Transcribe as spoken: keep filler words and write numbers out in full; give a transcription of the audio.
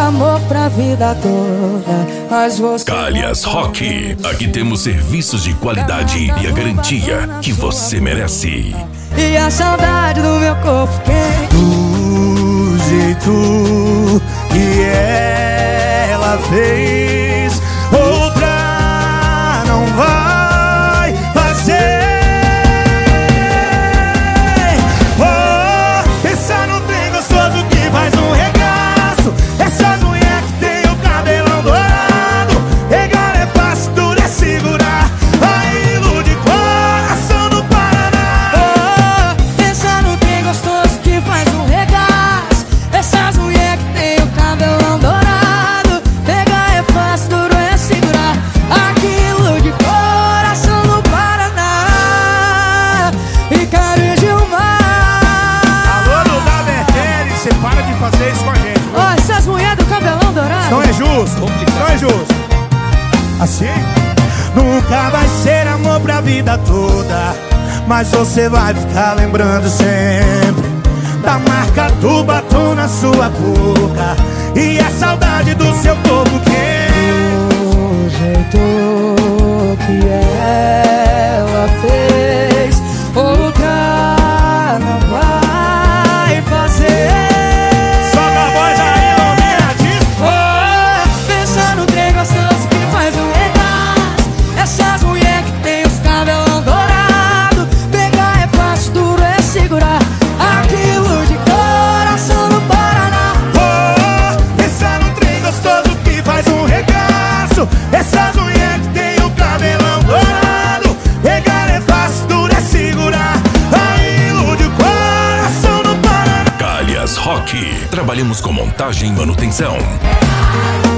amor pra vida toda, mas você... Calhas Rock. Aqui temos serviços de qualidade e a garantia que você merece. E a saudade do meu corpo quente, do jeito que ela fez, outra não vai fazer. Oh, pensar no trem gostoso que faz um regaço, essas mulheres que tem o cabelão dourado, pegar é fácil, tudo é segurar, aí ilude coração no Paraná. oh, pensar no trem gostoso que faz um regaço, essas mulheres que tem o cabelão dourado, pegar é fácil, duro é segurar, aquilo de coração no Paraná. E Carinho Gilmar. Alô, não dá Bertelli, você para de fazer isso com a gente, viu? Ó, essas mulheres do cabelão dourado. Não é justo, não é justo. Assim? Nunca vai ser amor pra vida toda, mas você vai ficar lembrando sempre da marca do batom na sua boca e a saudade do seu corpo quente. O jeito que ela fez, outra não vai fazer. Solta a voz aí, Londrina, diz. Oh, pensa no trem gostoso que faz um regaço, essas mulheres que tem os cabelão dourado, pegar é fácil, duro é segurar, aquilo de coração no Paraná. Oh, pensar no trem gostoso que faz um regaço, essas mulheres que tem o cabelão dourado, pegar é fácil, duro é segurar, aí ilude o coração no Paraná. Calhas Rock. Trabalhamos com montagem e manutenção.